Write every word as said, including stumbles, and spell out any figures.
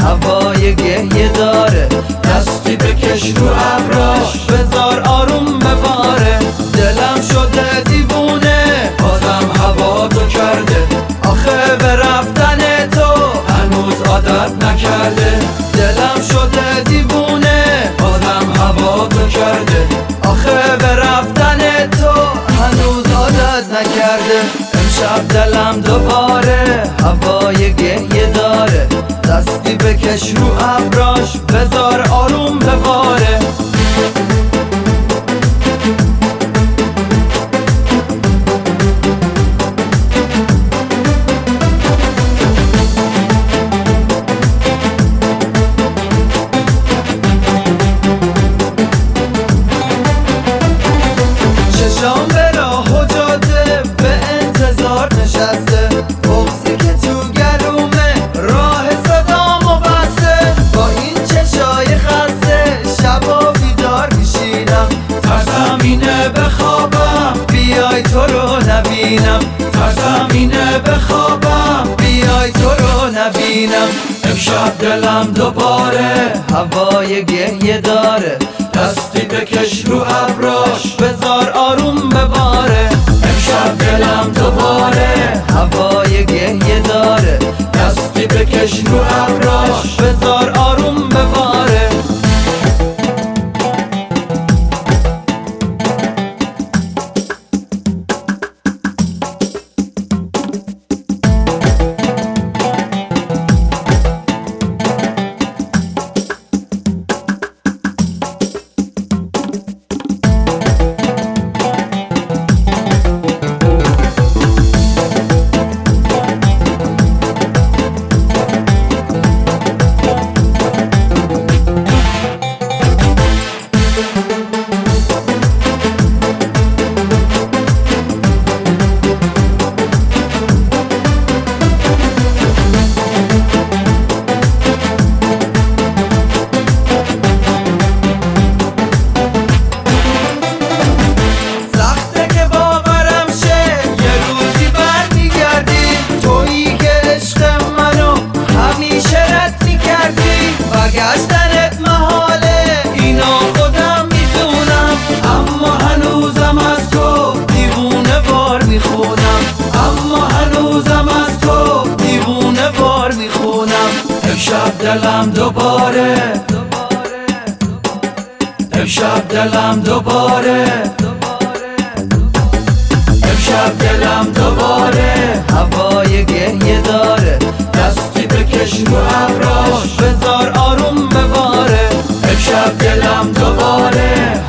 هوای گریه داره، دستی بکش رو ابراش بذار آروم بباره. دلم شده دیوونه بازم هوا تو کرده، آخه به رفتن تو هنوز عادت نکرده. دلم شده دیوونه بازم هوا تو کرده، آخه به رفتن تو هنوز عادت نکرده. امشب دلم دوباره هوای گریه داره، دستی بکش رو ابراش بذار آروم بباره. چشام به راه و جاده به انتظار نشسته، بغضی که تو گلومه راه صدامو بسته. با این چشای خسته شبا بیدار میشینم، ترسم اینه بخوابم بیای تو رو نبینم. ترسم اینه بخوابم بیای تو رو نبینم. امشب دلم دوباره هوای گریه داره، دستی بکش رو ابراش بذار آروم بباره. امشب دلم دوباره هوای گریه داره، دستی بکش رو ابراش بذار آروم بباره. برگشتنت محاله اینا خودم میدونم، اما هنوزم از تو دیوونه وار میخونم. اما هنوزم از تو دیوونه وار میخونم. امشب دلم دوباره امشب دلم دوباره امشب دلم دوباره هوای گریه داره، دستی بکش رو ابراش بذار آروم بباره. امشب دلم دوباره